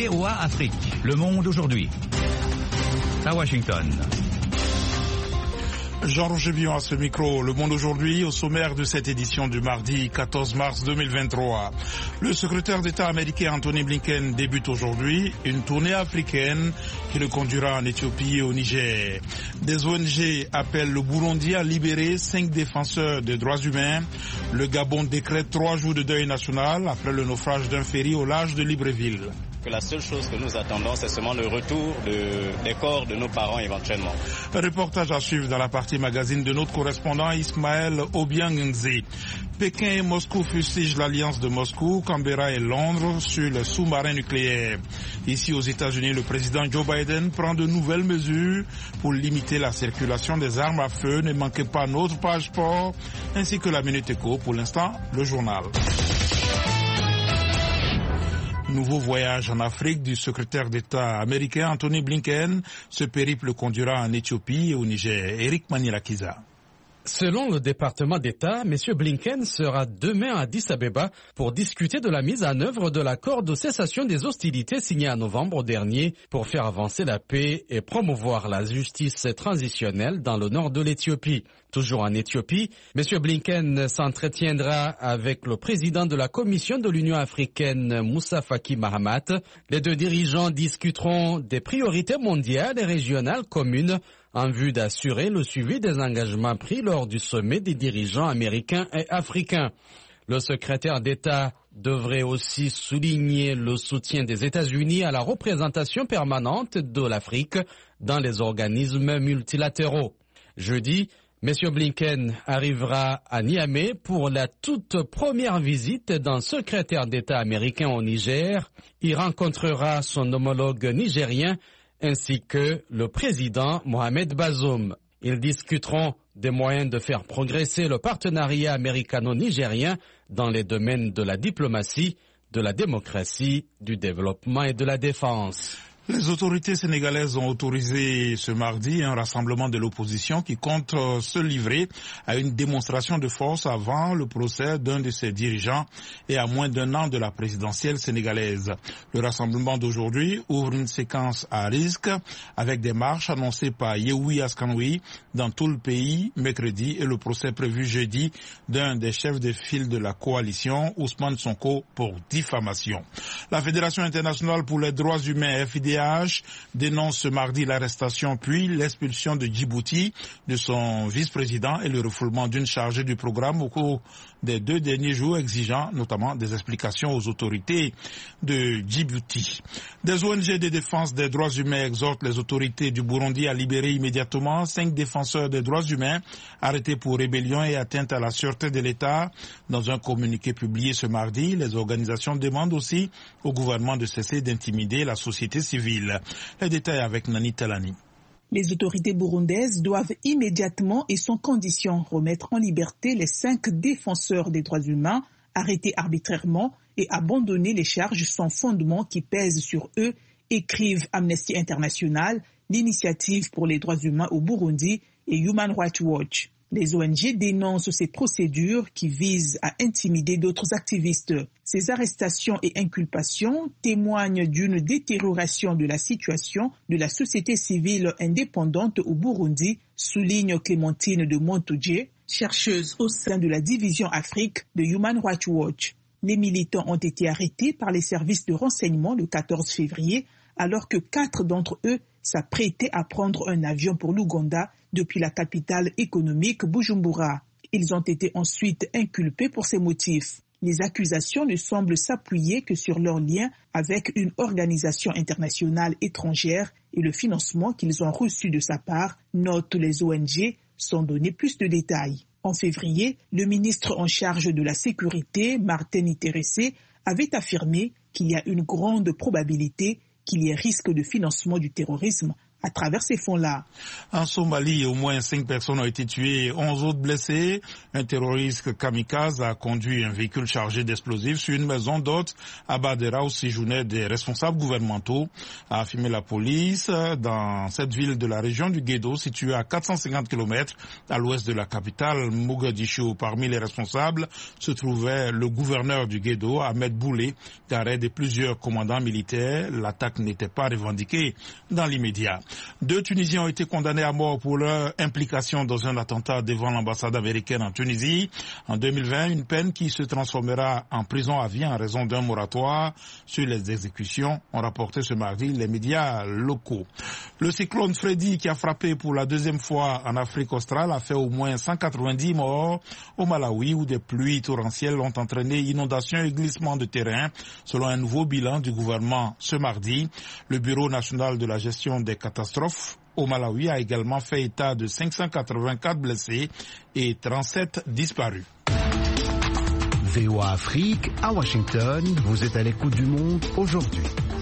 VOA Afrique. Le monde aujourd'hui. À Washington. Jean-Roger Villon à ce micro. Le monde aujourd'hui, au sommaire de cette édition du mardi 14 mars 2023. Le secrétaire d'État américain Anthony Blinken débute aujourd'hui une tournée africaine qui le conduira en Éthiopie et au Niger. Des ONG appellent le Burundi à libérer 5 défenseurs des droits humains. Le Gabon décrète 3 jours de deuil national après le naufrage d'un ferry au large de Libreville. La seule chose que nous attendons, c'est seulement le retour des corps de nos parents éventuellement. Un reportage à suivre dans la partie magazine de notre correspondant Ismaël Obiangengze. Pékin et Moscou fustigent l'alliance de Moscou, Canberra et Londres sur le sous-marin nucléaire. Ici aux États-Unis, le président Joe Biden prend de nouvelles mesures pour limiter la circulation des armes à feu. Ne manquez pas notre page sport ainsi que la Minute Éco. Pour l'instant, le journal. Nouveau voyage en Afrique du secrétaire d'État américain Anthony Blinken. Ce périple conduira en Éthiopie et au Niger. Eric Manilakiza. Selon le département d'État, M. Blinken sera demain à Addis Abeba pour discuter de la mise en œuvre de l'accord de cessation des hostilités signé en novembre dernier pour faire avancer la paix et promouvoir la justice transitionnelle dans le nord de l'Éthiopie. Toujours en Éthiopie, M. Blinken s'entretiendra avec le président de la Commission de l'Union africaine, Moussa Faki Mahamat. Les deux dirigeants discuteront des priorités mondiales et régionales communes en vue d'assurer le suivi des engagements pris lors du sommet des dirigeants américains et africains. Le secrétaire d'État devrait aussi souligner le soutien des États-Unis à la représentation permanente de l'Afrique dans les organismes multilatéraux. Jeudi, M. Blinken arrivera à Niamey pour la toute première visite d'un secrétaire d'État américain au Niger. Il rencontrera son homologue nigérien ainsi que le président Mohamed Bazoum. Ils discuteront des moyens de faire progresser le partenariat américano-nigérien dans les domaines de la diplomatie, de la démocratie, du développement et de la défense. Les autorités sénégalaises ont autorisé ce mardi un rassemblement de l'opposition qui compte se livrer à une démonstration de force avant le procès d'un de ses dirigeants et à moins d'un an de la présidentielle sénégalaise. Le rassemblement d'aujourd'hui ouvre une séquence à risque avec des marches annoncées par Yewwi Askanui dans tout le pays mercredi et le procès prévu jeudi d'un des chefs de file de la coalition, Ousmane Sonko, pour diffamation. La Fédération internationale pour les droits humains, FIDH, dénonce ce mardi l'arrestation puis l'expulsion de Djibouti de son vice-président et le refoulement d'une chargée du programme au cours des 2 derniers jours, exigeant notamment des explications aux autorités de Djibouti. Des ONG de défense des droits humains exhortent les autorités du Burundi à libérer immédiatement 5 défenseurs des droits humains arrêtés pour rébellion et atteinte à la sûreté de l'État. Dans un communiqué publié ce mardi, les organisations demandent aussi au gouvernement de cesser d'intimider la société civile. Les détails avec Nani Talani. Les autorités burundaises doivent immédiatement et sans condition remettre en liberté les 5 défenseurs des droits humains arrêtés arbitrairement et abandonner les charges sans fondement qui pèsent sur eux, écrivent Amnesty International, l'Initiative pour les droits humains au Burundi et Human Rights Watch. Les ONG dénoncent ces procédures qui visent à intimider d'autres activistes. Ces arrestations et inculpations témoignent d'une détérioration de la situation de la société civile indépendante au Burundi, souligne Clémentine de Montoudjé, chercheuse au sein de la division Afrique de Human Rights Watch. Les militants ont été arrêtés par les services de renseignement le 14 février, alors que 4 d'entre eux s'apprêtaient à prendre un avion pour l'Ouganda depuis la capitale économique Bujumbura. Ils ont été ensuite inculpés pour ces motifs. Les accusations ne semblent s'appuyer que sur leur lien avec une organisation internationale étrangère et le financement qu'ils ont reçu de sa part, notent les ONG, sans donner plus de détails. En février, le ministre en charge de la sécurité, Martin Iterese, avait affirmé qu'il y a une grande probabilité qu'il y ait risque de financement du terrorisme à travers ces fonds-là. En Somalie, au moins 5 personnes ont été tuées, 11 autres blessées. Un terroriste kamikaze a conduit un véhicule chargé d'explosifs sur une maison d'hôtes à Badera où séjournaient des responsables gouvernementaux, a affirmé la police. Dans cette ville de la région du Guédo, située à 450 km à l'ouest de la capitale, Mogadiscio. Parmi les responsables se trouvait le gouverneur du Guédo, Ahmed Boulé, d'arrêt de plusieurs commandants militaires. L'attaque n'était pas revendiquée dans l'immédiat. 2 Tunisiens ont été condamnés à mort pour leur implication dans un attentat devant l'ambassade américaine en Tunisie. En 2020, une peine qui se transformera en prison à vie en raison d'un moratoire sur les exécutions, ont rapporté ce mardi les médias locaux. Le cyclone Freddy, qui a frappé pour la 2e fois en Afrique australe, a fait au moins 190 morts au Malawi, où des pluies torrentielles ont entraîné inondations et glissements de terrain, selon un nouveau bilan du gouvernement ce mardi. Le Bureau national de la gestion des catastrophes au Malawi a également fait état de 584 blessés et 37 disparus. VOA Afrique, à Washington, vous êtes à l'écoute du monde aujourd'hui.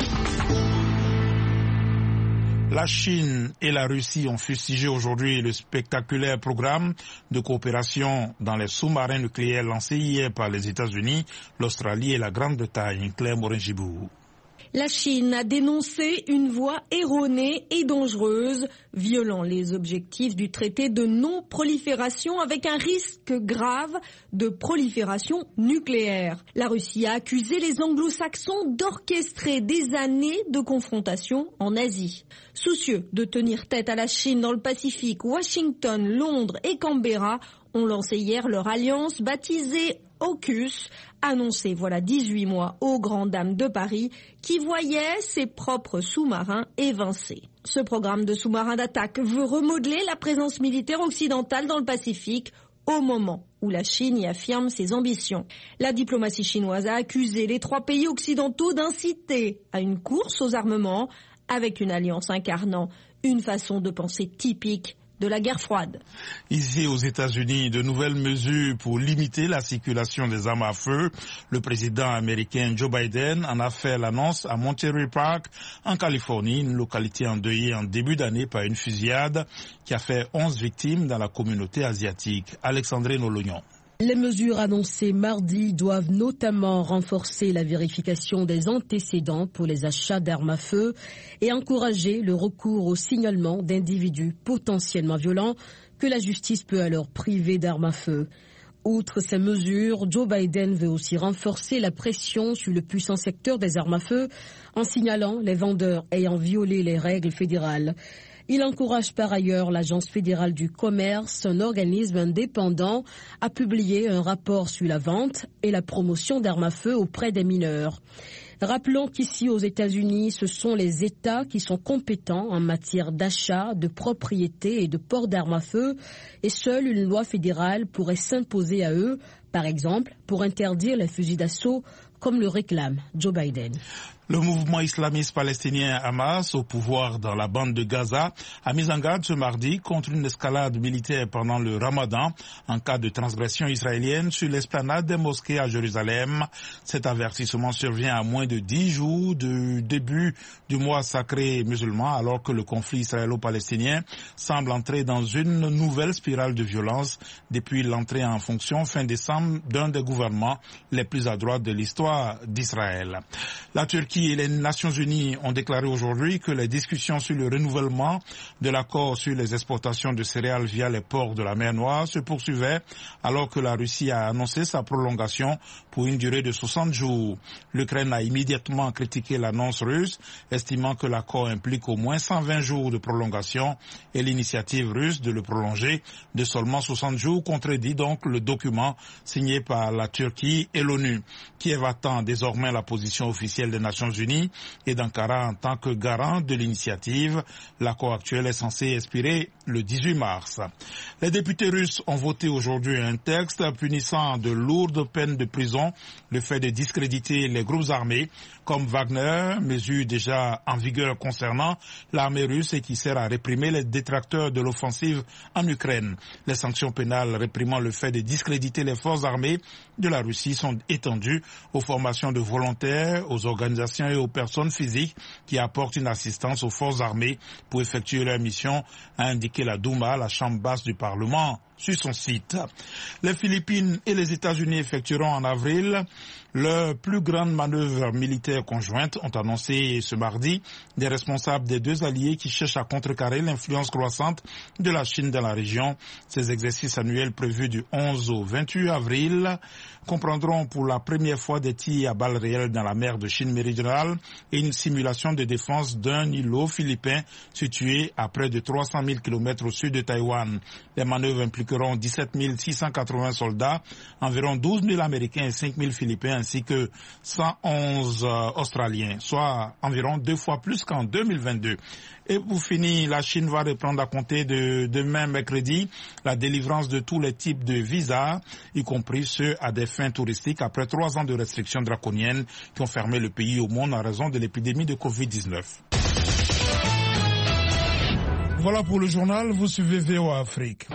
La Chine et la Russie ont fustigé aujourd'hui le spectaculaire programme de coopération dans les sous-marins nucléaires lancé hier par les États-Unis, l'Australie et la Grande-Bretagne. Claire Morin-Gibou. La Chine a dénoncé une voie erronée et dangereuse, violant les objectifs du traité de non-prolifération avec un risque grave de prolifération nucléaire. La Russie a accusé les anglo-saxons d'orchestrer des années de confrontation en Asie. Soucieux de tenir tête à la Chine dans le Pacifique, Washington, Londres et Canberra ont lancé hier leur alliance baptisée AUKUS, annoncée voilà 18 mois aux grandes dames de Paris qui voyaient ses propres sous-marins évincés. Ce programme de sous-marins d'attaque veut remodeler la présence militaire occidentale dans le Pacifique au moment où la Chine y affirme ses ambitions. La diplomatie chinoise a accusé les 3 pays occidentaux d'inciter à une course aux armements avec une alliance incarnant une façon de penser typique de la guerre froide. Ici aux États-Unis, de nouvelles mesures pour limiter la circulation des armes à feu. Le président américain Joe Biden en a fait l'annonce à Monterey Park, en Californie, une localité endeuillée en début d'année par une fusillade qui a fait 11 victimes dans la communauté asiatique. Alexandrine Olognon. Les mesures annoncées mardi doivent notamment renforcer la vérification des antécédents pour les achats d'armes à feu et encourager le recours au signalement d'individus potentiellement violents que la justice peut alors priver d'armes à feu. Outre ces mesures, Joe Biden veut aussi renforcer la pression sur le puissant secteur des armes à feu en signalant les vendeurs ayant violé les règles fédérales. Il encourage par ailleurs l'Agence fédérale du commerce, un organisme indépendant, à publier un rapport sur la vente et la promotion d'armes à feu auprès des mineurs. Rappelons qu'ici aux États-Unis, ce sont les États qui sont compétents en matière d'achat, de propriété et de port d'armes à feu, et seule une loi fédérale pourrait s'imposer à eux, par exemple pour interdire les fusils d'assaut, comme le réclame Joe Biden. Le mouvement islamiste palestinien Hamas, au pouvoir dans la bande de Gaza, a mis en garde ce mardi contre une escalade militaire pendant le Ramadan en cas de transgression israélienne sur l'esplanade des mosquées à Jérusalem. Cet avertissement survient à moins de 10 jours du début du mois sacré musulman, alors que le conflit israélo-palestinien semble entrer dans une nouvelle spirale de violence depuis l'entrée en fonction fin décembre d'un des gouvernements les plus à droite de l'histoire d'Israël. La Turquie et les Nations Unies ont déclaré aujourd'hui que les discussions sur le renouvellement de l'accord sur les exportations de céréales via les ports de la mer Noire se poursuivaient alors que la Russie a annoncé sa prolongation pour une durée de 60 jours. L'Ukraine a immédiatement critiqué l'annonce russe, estimant que l'accord implique au moins 120 jours de prolongation et l'initiative russe de le prolonger de seulement 60 jours contredit donc le document signé par la Turquie et l'ONU. Kiev attend désormais la position officielle des Nations Unies et d'Ankara en tant que garant de l'initiative. L'accord actuel est censé expirer le 18 mars. Les députés russes ont voté aujourd'hui un texte punissant de lourdes peines de prison le fait de discréditer les groupes armés comme Wagner, mesure déjà en vigueur concernant l'armée russe et qui sert à réprimer les détracteurs de l'offensive en Ukraine. Les sanctions pénales réprimant le fait de discréditer les forces armées de la Russie sont étendues aux forces formation de volontaires aux organisations et aux personnes physiques qui apportent une assistance aux forces armées pour effectuer leur mission, a indiqué la Douma, la chambre basse du Parlement, sur son site. Les Philippines et les États-Unis effectueront en avril leur plus grande manœuvre militaire conjointe, ont annoncé ce mardi des responsables des deux alliés qui cherchent à contrecarrer l'influence croissante de la Chine dans la région. Ces exercices annuels prévus du 11 au 28 avril comprendront pour la première fois des tirs à balles réelles dans la mer de Chine méridionale et une simulation de défense d'un îlot philippin situé à près de 300 000 km au sud de Taïwan. Les manœuvres impliqueront 17 680 soldats, environ 12 000 Américains et 5 000 Philippins, ainsi que 111 Australiens, soit environ 2 fois plus qu'en 2022. Et pour finir, la Chine va reprendre à compter de demain mercredi la délivrance de tous les types de visas, y compris ceux à des fins touristiques, après 3 ans de restrictions draconiennes qui ont fermé le pays au monde en raison de l'épidémie de Covid-19. Voilà pour le journal, vous suivez VOA Afrique.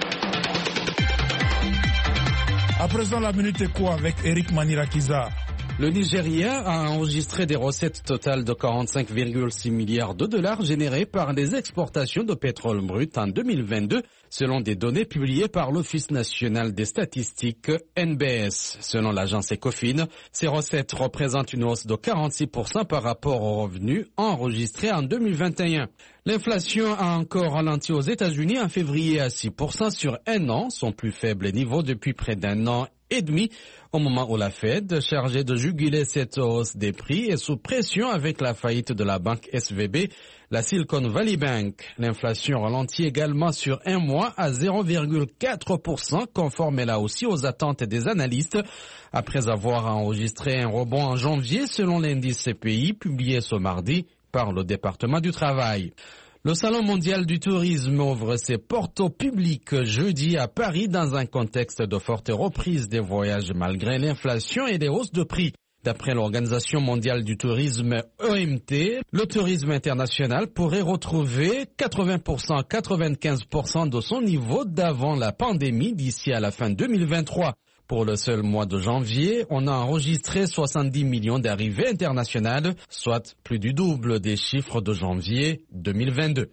À présent, la Minute Éco avec Eric Manirakiza. Le Nigeria a enregistré des recettes totales de 45,6 milliards de dollars générées par les exportations de pétrole brut en 2022, selon des données publiées par l'Office national des statistiques NBS. Selon l'agence Ecofin, ces recettes représentent une hausse de 46% par rapport aux revenus enregistrés en 2021. L'inflation a encore ralenti aux États-Unis en février à 6% sur un an, son plus faible niveau depuis près d'un an et demi, au moment où la Fed, chargée de juguler cette hausse des prix, est sous pression avec la faillite de la banque SVB, la Silicon Valley Bank. L'inflation ralentit également sur un mois à 0,4%, conforme là aussi aux attentes des analystes, après avoir enregistré un rebond en janvier selon l'indice CPI publié ce mardi par le département du travail. Le Salon mondial du tourisme ouvre ses portes au public jeudi à Paris dans un contexte de forte reprise des voyages malgré l'inflation et des hausses de prix. D'après l'Organisation mondiale du tourisme OMT, le tourisme international pourrait retrouver 80%, 95% de son niveau d'avant la pandémie d'ici à la fin 2023. Pour le seul mois de janvier, on a enregistré 70 millions d'arrivées internationales, soit plus du double des chiffres de janvier 2022.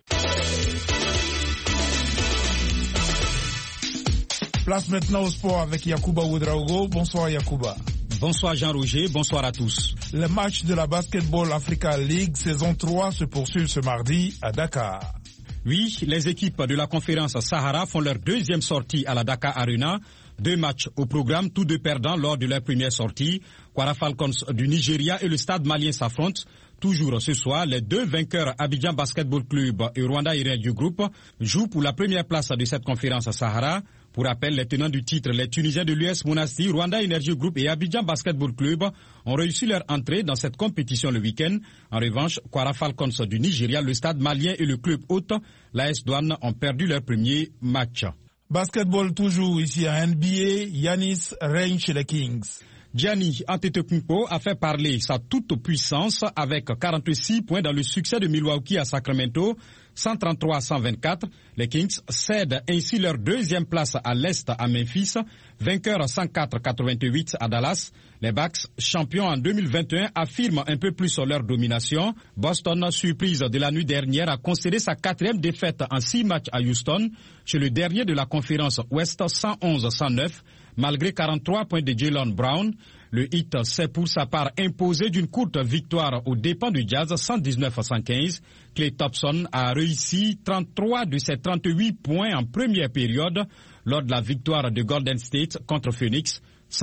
Place maintenant au sport avec Yacouba Ouedraogo. Bonsoir Yacouba. Bonsoir Jean-Roger, bonsoir à tous. Les matchs de la Basketball Africa League saison 3 se poursuivent ce mardi à Dakar. Oui, les équipes de la conférence Sahara font leur deuxième sortie à la Dakar Arena. 2 matchs au programme, tous deux perdants lors de leur première sortie. Kwara Falcons du Nigeria et le Stade malien s'affrontent. Toujours ce soir, les 2 vainqueurs Abidjan Basketball Club et Rwanda Energy Group jouent pour la première place de cette conférence Sahara. Pour rappel, les tenants du titre, les Tunisiens de l'US Monastir, Rwanda Energy Group et Abidjan Basketball Club ont réussi leur entrée dans cette compétition le week-end. En revanche, Kwara Falcons du Nigeria, le Stade malien et le club hôte, l'AS Douane, ont perdu leur premier match. Basketball toujours ici à NBA, Giannis règne chez les Kings. Giannis Antetokounmpo a fait parler sa toute puissance avec 46 points dans le succès de Milwaukee à Sacramento, 133-124. Les Kings cèdent ainsi leur deuxième place à l'Est à Memphis, vainqueurs 104-88 à Dallas. Les Bucks, champions en 2021, affirment un peu plus leur domination. Boston, surprise de la nuit dernière, a concédé sa 4e défaite en 6 matchs à Houston, chez le dernier de la conférence Ouest 111-109, malgré 43 points de Jaylen Brown. Le Heat s'est pour sa part imposé d'une courte victoire aux dépens du Jazz 119-115. Klay Thompson a réussi 33 de ses 38 points en première période lors de la victoire de Golden State contre Phoenix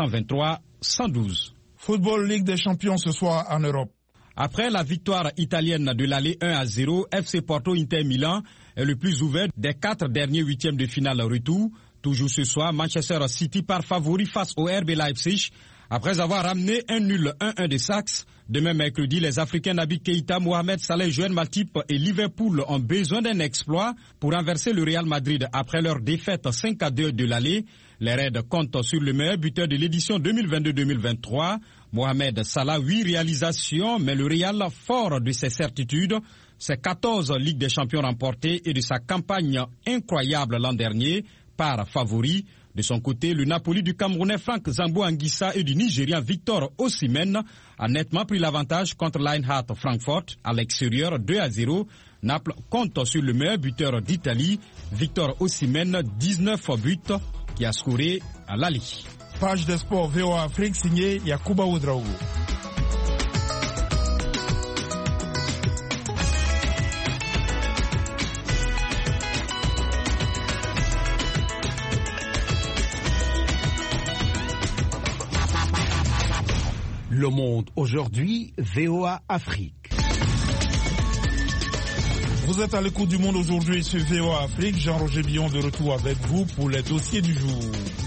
123-112. Football Ligue des Champions ce soir en Europe. Après la victoire italienne de l'aller 1-0, FC Porto Inter Milan est le plus ouvert des 4 derniers huitièmes de finale retour. Toujours ce soir, Manchester City part favori face au RB Leipzig après avoir ramené un nul 1-1 de Saxe. Demain mercredi, les Africains Naby Keïta, Mohamed Salah, Joël Matip et Liverpool ont besoin d'un exploit pour renverser le Real Madrid après leur défaite 5-2 de l'aller. Les Reds comptent sur le meilleur buteur de l'édition 2022-2023. Mohamed Salah, 8 réalisations, mais le Real, fort de ses certitudes, ses 14 Ligues des Champions remportées et de sa campagne incroyable l'an dernier, part favori. De son côté, le Napoli du Camerounais Frank Zambo Anguissa et du Nigérian Victor Osimhen a nettement pris l'avantage contre l'Eintracht Francfort à l'extérieur 2-0. Naples compte sur le meilleur buteur d'Italie, Victor Osimhen, 19 buts, qui a scoré à l'Ali. Page de sport VOA Afrique signée Yacouba Ouedraogo. Le Monde aujourd'hui, VOA Afrique. Vous êtes à l'écoute du Monde aujourd'hui sur VOA Afrique. Jean-Roger Billon de retour avec vous pour les dossiers du jour.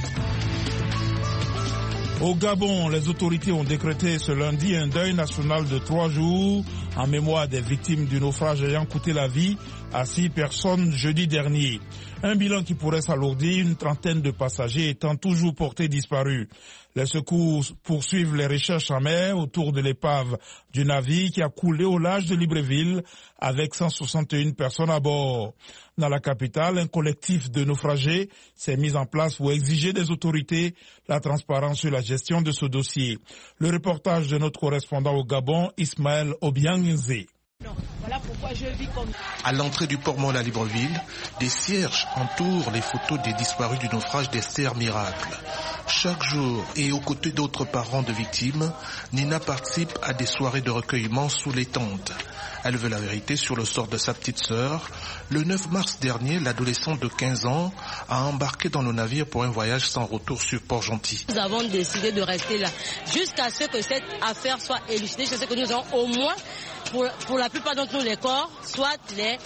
Au Gabon, les autorités ont décrété ce lundi un deuil national de 3 jours en mémoire des victimes du naufrage ayant coûté la vie à 6 personnes jeudi dernier. Un bilan qui pourrait s'alourdir, une trentaine de passagers étant toujours portés disparus. Les secours poursuivent les recherches en mer autour de l'épave du navire qui a coulé au large de Libreville avec 161 personnes à bord. Dans la capitale, un collectif de naufragés s'est mis en place pour exiger des autorités la transparence sur la gestion de ce dossier. Le reportage de notre correspondant au Gabon, Ismaël Obiangze. Voilà pourquoi je vis comme... À l'entrée du port Mole à Libreville, des cierges entourent les photos des disparus du naufrage d'Esther Miracle. Chaque jour, et aux côtés d'autres parents de victimes, Nina participe à des soirées de recueillement sous les tentes. Elle veut la vérité sur le sort de sa petite sœur. Le 9 mars dernier, l'adolescente de 15 ans a embarqué dans le navire pour un voyage sans retour sur Port-Gentil. Nous avons décidé de rester là jusqu'à ce que cette affaire soit élucidée. Je sais que nous avons au moins, pour la plupart d'entre nous, les corps, soit les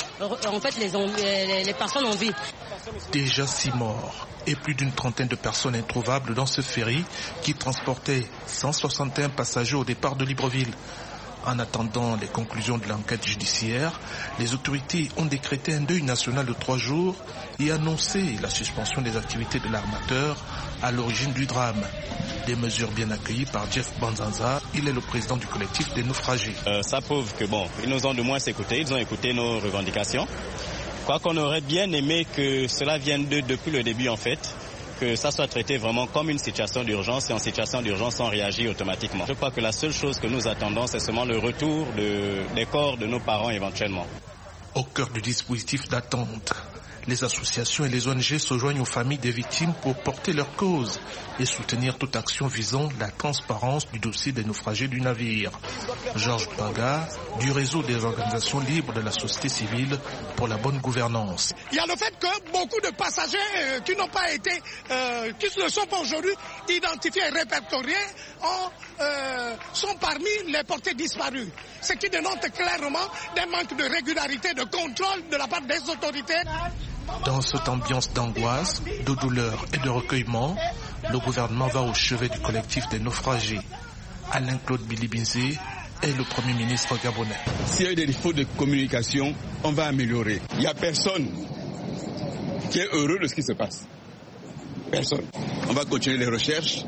personnes en vie. Déjà 6 morts et plus d'une trentaine de personnes introuvables dans ce ferry qui transportait 161 passagers au départ de Libreville. En attendant les conclusions de l'enquête judiciaire, les autorités ont décrété un deuil national de 3 jours et annoncé la suspension des activités de l'armateur à l'origine du drame. Des mesures bien accueillies par Jeff Banzanza, il est le président du collectif des naufragés. Ça prouve que ils nous ont de moins écoutés, ils ont écouté nos revendications. Quoi qu'on aurait bien aimé que cela vienne depuis le début en fait, que ça soit traité vraiment comme une situation d'urgence et en situation d'urgence on réagit automatiquement. Je crois que la seule chose que nous attendons c'est seulement le retour des corps de nos parents éventuellement. Au cœur du dispositif d'attente, les associations et les ONG se joignent aux familles des victimes pour porter leur cause et soutenir toute action visant la transparence du dossier des naufragés du navire. Georges Paga, du réseau des organisations libres de la société civile pour la bonne gouvernance. Il y a le fait que beaucoup de passagers qui n'ont pas été, qui ne sont pas aujourd'hui identifiés et répertoriés, sont parmi les portés disparus. Ce qui dénote clairement d'un manque de régularité, de contrôle de la part des autorités. Dans cette ambiance d'angoisse, de douleur et de recueillement, le gouvernement va au chevet du collectif des naufragés. Alain-Claude Bilibinzé est le Premier ministre gabonais. S'il y a des défauts de communication, on va améliorer. Il n'y a personne qui est heureux de ce qui se passe. Personne. On va continuer les recherches.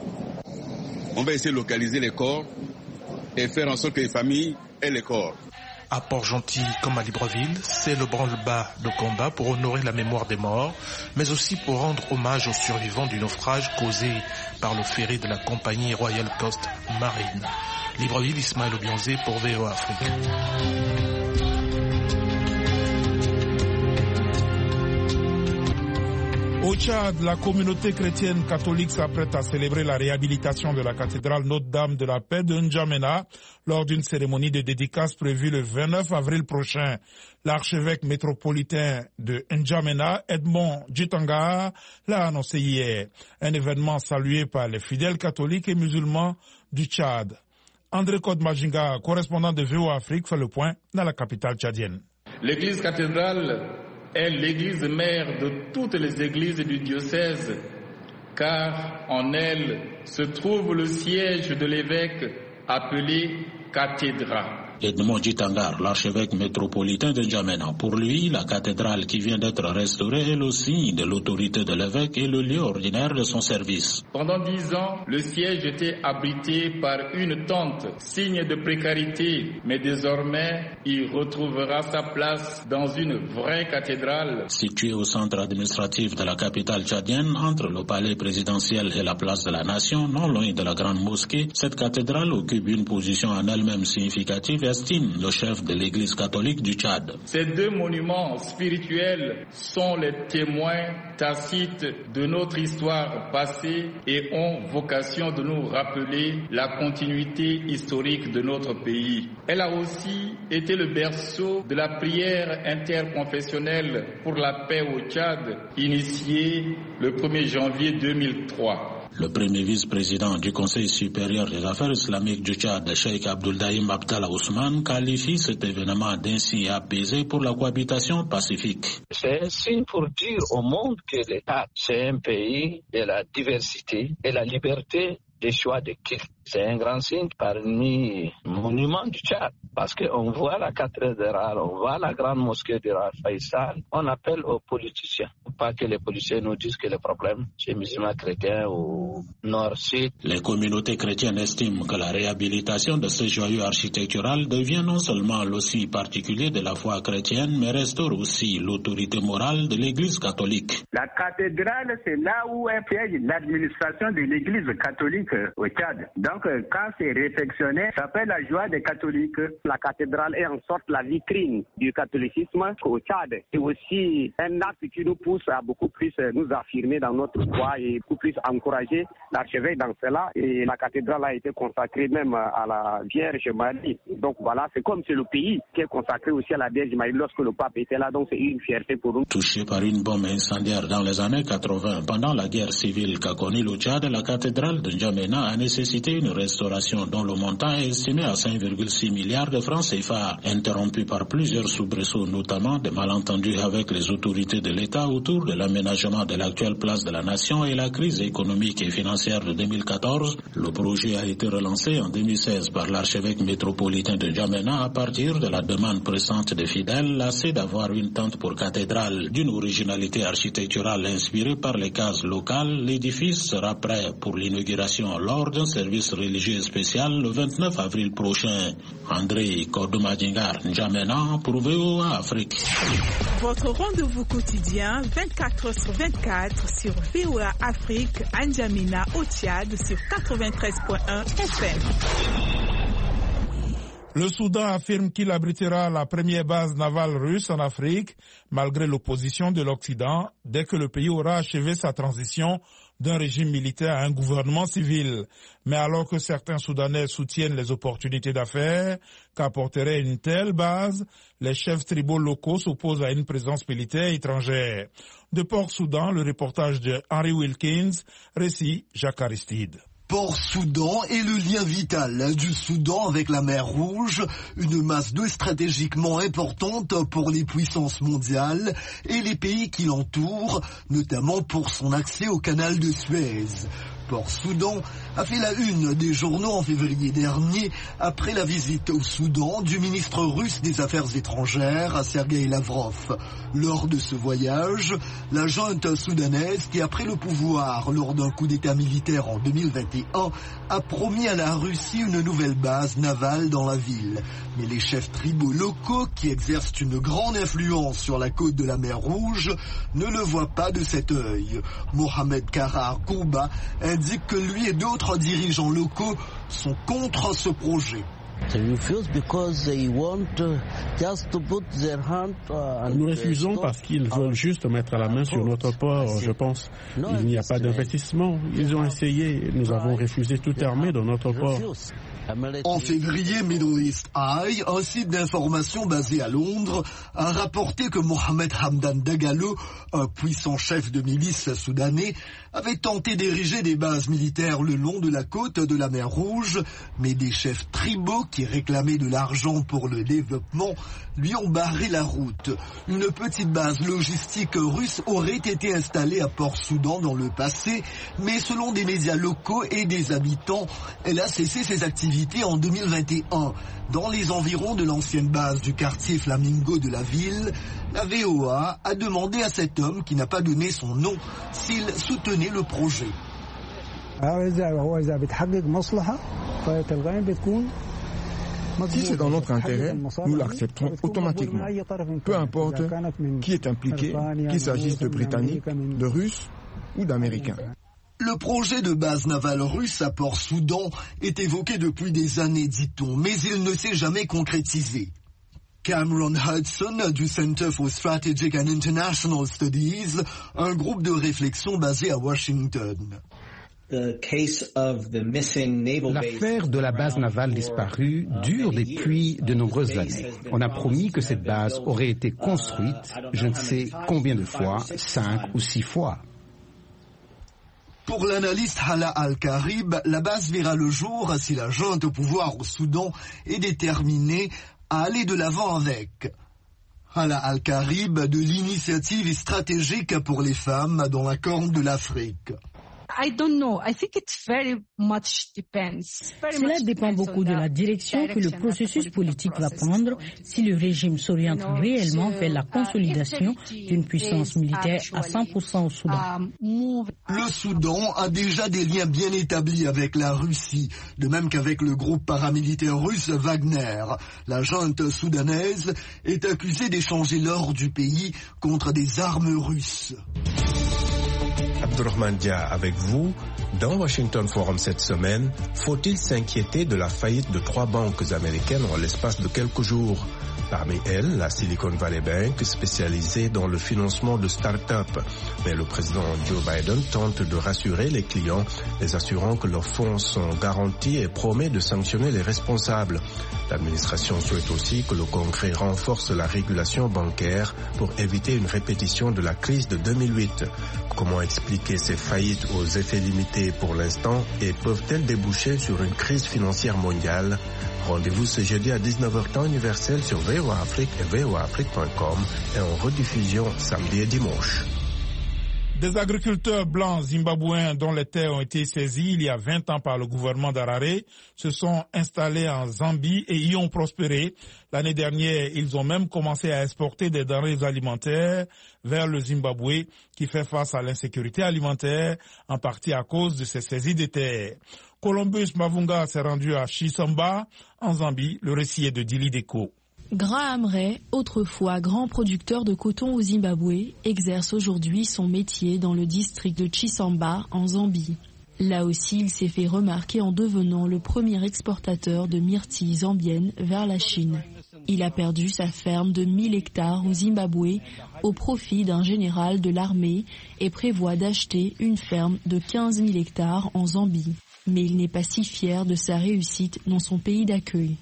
On va essayer de localiser les corps et faire en sorte que les familles aient les corps. À Port-Gentil comme à Libreville, c'est le branle-bas de combat pour honorer la mémoire des morts, mais aussi pour rendre hommage aux survivants du naufrage causé par le ferry de la compagnie Royal Coast Marine. Libreville, Ismaël Obiangze pour VOA Afrique. Au Tchad, la communauté chrétienne catholique s'apprête à célébrer la réhabilitation de la cathédrale Notre-Dame de la Paix de N'Djamena lors d'une cérémonie de dédicace prévue le 29 avril prochain. L'archevêque métropolitain de N'Djamena, Edmond Djitanga, l'a annoncé hier. Un événement salué par les fidèles catholiques et musulmans du Tchad. André Kodmajinga, correspondant de VOA Afrique, fait le point dans la capitale tchadienne. L'église cathédrale est l'église mère de toutes les églises du diocèse, car en elle se trouve le siège de l'évêque appelé cathédrale. Edmond Djitangar, l'archevêque métropolitain de N'Djamena. Pour lui, la cathédrale qui vient d'être restaurée est le signe de l'autorité de l'évêque et le lieu ordinaire de son service. Pendant 10 ans, le siège était abrité par une tente, signe de précarité, mais désormais, il retrouvera sa place dans une vraie cathédrale. Située au centre administratif de la capitale tchadienne, entre le palais présidentiel et la place de la Nation, non loin de la grande mosquée, cette cathédrale occupe une position en elle-même significative, estime le chef de l'église catholique du Tchad. Ces deux monuments spirituels sont les témoins tacites de notre histoire passée et ont vocation de nous rappeler la continuité historique de notre pays. Elle a aussi été le berceau de la prière interconfessionnelle pour la paix au Tchad, initiée le 1er janvier 2003. Le premier vice-président du Conseil supérieur des affaires islamiques du Tchad, Cheikh Abdouldaïm Abdallah Ousmane, qualifie cet événement d'insigne et apaisé pour la cohabitation pacifique. C'est un signe pour dire au monde que l'État, c'est un pays de la diversité et la liberté des choix de culte. C'est un grand signe parmi les monuments du Tchad, parce qu'on voit la cathédrale, on voit la grande mosquée de Faisal. On appelle aux politiciens, pas que les policiers nous disent que le problème c'est musulmans chrétiens au nord-sud. Les communautés chrétiennes estiment que la réhabilitation de ce joyau architectural devient non seulement l'ossi particulier de la foi chrétienne, mais restaure aussi l'autorité morale de l'Église catholique. La cathédrale, c'est là où est siège l'administration de l'Église catholique au Tchad. Donc, quand c'est réflexionné, ça s'appelle la joie des catholiques. La cathédrale est en sorte la vitrine du catholicisme au Tchad. C'est aussi un acte qui nous pousse à beaucoup plus nous affirmer dans notre foi et beaucoup plus encourager l'archevêque dans cela. Et la cathédrale a été consacrée même à la Vierge Marie. Donc voilà, c'est comme c'est le pays qui est consacré aussi à la Vierge Marie lorsque le pape était là. Donc c'est une fierté pour nous. Touchée par une bombe incendiaire dans les années 80, pendant la guerre civile qu'a connue le Tchad, la cathédrale de N'Djamena a nécessité une restauration dont le montant est estimé à 5,6 milliards de francs CFA, interrompu par plusieurs soubresauts, notamment des malentendus avec les autorités de l'État autour de l'aménagement de l'actuelle place de la Nation et la crise économique et financière de 2014. Le projet a été relancé en 2016 par l'archevêque métropolitain de N'Djamena à partir de la demande pressante des fidèles lassés d'avoir une tente pour cathédrale d'une originalité architecturale inspirée par les cases locales. L'édifice sera prêt pour l'inauguration lors d'un service religieux spécial le 29 avril prochain. André Kordomadingar, N'Djamena pour VOA Afrique. Votre rendez-vous quotidien 24h/24 sur VOA Afrique, N'Djamena au Tchad sur 93.1 FM. Le Soudan affirme qu'il abritera la première base navale russe en Afrique, malgré l'opposition de l'Occident, dès que le pays aura achevé sa transition d'un régime militaire à un gouvernement civil. Mais alors que certains Soudanais soutiennent les opportunités d'affaires qu'apporterait une telle base, les chefs tribaux locaux s'opposent à une présence militaire étrangère. De Port-Soudan, le reportage de Henry Wilkins, récit Jacques Aristide. Port-Soudan est le lien vital du Soudan avec la mer Rouge, une masse d'eau stratégiquement importante pour les puissances mondiales et les pays qui l'entourent, notamment pour son accès au canal de Suez. Port-Soudan a fait la une des journaux en février dernier après la visite au Soudan du ministre russe des Affaires étrangères, Sergueï Lavrov. Lors de ce voyage, la junte soudanaise qui a pris le pouvoir lors d'un coup d'état militaire en 2021 a promis à la Russie une nouvelle base navale dans la ville. Mais les chefs tribaux locaux qui exercent une grande influence sur la côte de la mer Rouge ne le voient pas de cet œil. Mohamed Karar Kouba indique que lui et d'autres dirigeants locaux sont contre ce projet. Nous refusons parce qu'ils veulent juste mettre la main sur notre port, je pense. Il n'y a pas d'investissement. Ils ont essayé. Nous avons refusé toute armée dans notre port. En février, Middle East Eye, un site d'information basé à Londres, a rapporté que Mohamed Hamdan Dagalo, un puissant chef de milice soudanais, avait tenté d'ériger des bases militaires le long de la côte de la mer Rouge, mais des chefs tribaux locaux qui réclamaient de l'argent pour le développement lui ont barré la route. Une petite base logistique russe aurait été installée à Port-Soudan dans le passé, mais selon des médias locaux et des habitants, elle a cessé ses activités en 2021. Dans les environs de l'ancienne base du quartier Flamingo de la ville, la VOA a demandé à cet homme, qui n'a pas donné son nom, s'il soutenait le projet. Si c'est dans notre intérêt, nous l'accepterons automatiquement. Peu importe qui est impliqué, qu'il s'agisse de Britanniques, de Russes ou d'Américains. Le projet de base navale russe à Port-Soudan est évoqué depuis des années, dit-on, mais il ne s'est jamais concrétisé. Cameron Hudson du Center for Strategic and International Studies, un groupe de réflexion basé à Washington. L'affaire de la base navale disparue dure depuis de nombreuses années. On a promis que cette base aurait été construite, je ne sais combien de fois, 5 ou 6 fois. Pour l'analyste Hala Al-Karib, la base verra le jour si la junte au pouvoir au Soudan est déterminée à aller de l'avant avec. Hala Al-Karib de l'initiative stratégique pour les femmes dans la Corne de l'Afrique. Cela dépend beaucoup de la direction que le processus politique va prendre si le régime s'oriente réellement vers la consolidation d'une puissance militaire à 100% au Soudan. Le Soudan a déjà des liens bien établis avec la Russie, de même qu'avec le groupe paramilitaire russe Wagner. La junte soudanaise est accusée d'échanger l'or du pays contre des armes russes. Abdourahmane Dia avec vous. Dans Washington Forum cette semaine, faut-il s'inquiéter de la faillite de 3 banques américaines en l'espace de quelques jours? Parmi elles, la Silicon Valley Bank, spécialisée dans le financement de start-up. Mais le président Joe Biden tente de rassurer les clients, les assurant que leurs fonds sont garantis et promet de sanctionner les responsables. L'administration souhaite aussi que le Congrès renforce la régulation bancaire pour éviter une répétition de la crise de 2008. Comment expliquer ces faillites aux effets limités pour l'instant et peuvent-elles déboucher sur une crise financière mondiale? Rendez-vous ce jeudi à 19h temps universel sur VOA Afrique et voaafrique.com et en rediffusion samedi et dimanche. Des agriculteurs blancs zimbabwéens dont les terres ont été saisies il y a 20 ans par le gouvernement d'Harare se sont installés en Zambie et y ont prospéré. L'année dernière, ils ont même commencé à exporter des denrées alimentaires vers le Zimbabwe qui fait face à l'insécurité alimentaire, en partie à cause de ces saisies de terres. Columbus Mavunga s'est rendu à Chisamba, en Zambie. Le récit est de Dili Deko. Graham Ray, autrefois grand producteur de coton au Zimbabwe, exerce aujourd'hui son métier dans le district de Chisamba, en Zambie. Là aussi, il s'est fait remarquer en devenant le premier exportateur de myrtilles zambiennes vers la Chine. Il a perdu sa ferme de 1000 hectares au Zimbabwe au profit d'un général de l'armée et prévoit d'acheter une ferme de 15 000 hectares en Zambie. Mais il n'est pas si fier de sa réussite dans son pays d'accueil.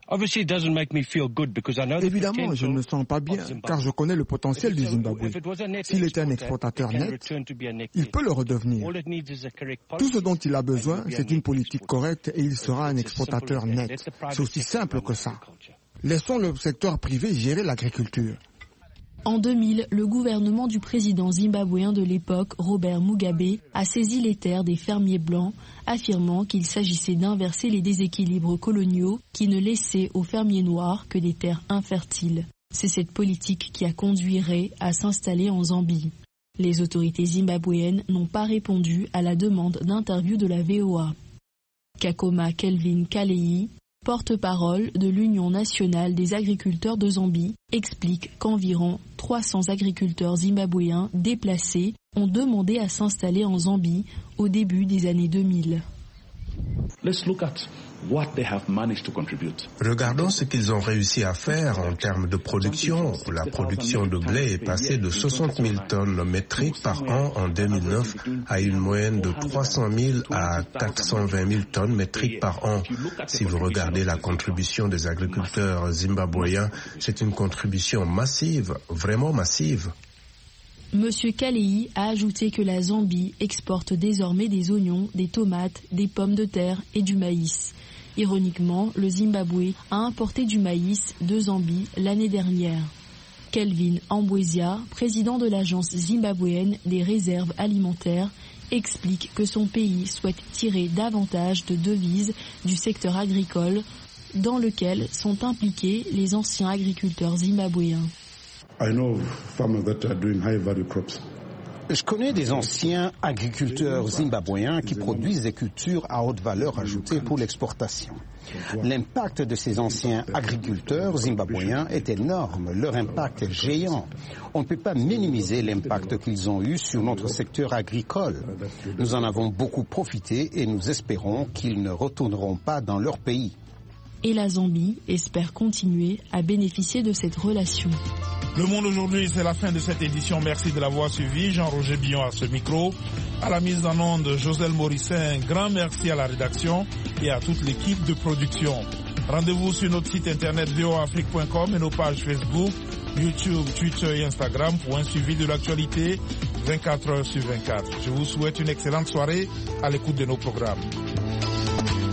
Évidemment, je ne me sens pas bien, car je connais le potentiel du Zimbabwe. S'il était un exportateur net, il peut le redevenir. Tout ce dont il a besoin, c'est une politique correcte et il sera un exportateur net. C'est aussi simple que ça. Laissons le secteur privé gérer l'agriculture. En 2000, le gouvernement du président zimbabwéen de l'époque, Robert Mugabe, a saisi les terres des fermiers blancs, affirmant qu'il s'agissait d'inverser les déséquilibres coloniaux qui ne laissaient aux fermiers noirs que des terres infertiles. C'est cette politique qui a conduit Ray à s'installer en Zambie. Les autorités zimbabwéennes n'ont pas répondu à la demande d'interview de la VOA. Kakoma Kelvin Kaleyi, porte-parole de l'Union nationale des agriculteurs de Zambie, explique qu'environ 300 agriculteurs zimbabwéens déplacés ont demandé à s'installer en Zambie au début des années 2000. Regardons ce qu'ils ont réussi à faire en termes de production. La production de blé est passée de 60 000 tonnes métriques par an en 2009 à une moyenne de 300 000 à 420 000 tonnes métriques par an. Si vous regardez la contribution des agriculteurs zimbabwéens, c'est une contribution massive, vraiment massive. Monsieur Kaleyi a ajouté que la Zambie exporte désormais des oignons, des tomates, des pommes de terre et du maïs. Ironiquement, le Zimbabwe a importé du maïs de Zambie l'année dernière. Kelvin Ambwezia, président de l'agence zimbabwéenne des réserves alimentaires, explique que son pays souhaite tirer davantage de devises du secteur agricole dans lequel sont impliqués les anciens agriculteurs zimbabwéens. Je connais des anciens agriculteurs zimbabwéens qui produisent des cultures à haute valeur ajoutée pour l'exportation. L'impact de ces anciens agriculteurs zimbabwéens est énorme, leur impact est géant. On ne peut pas minimiser l'impact qu'ils ont eu sur notre secteur agricole. Nous en avons beaucoup profité et nous espérons qu'ils ne retourneront pas dans leur pays. Et la Zambie espère continuer à bénéficier de cette relation. Le Monde aujourd'hui, c'est la fin de cette édition. Merci de l'avoir suivi. Jean-Roger Billon à ce micro. À la mise en onde, Joselle Morissin. Un grand merci à la rédaction et à toute l'équipe de production. Rendez-vous sur notre site internet voafrique.com et nos pages Facebook, YouTube, Twitter et Instagram pour un suivi de l'actualité 24 heures sur 24. Je vous souhaite une excellente soirée à l'écoute de nos programmes.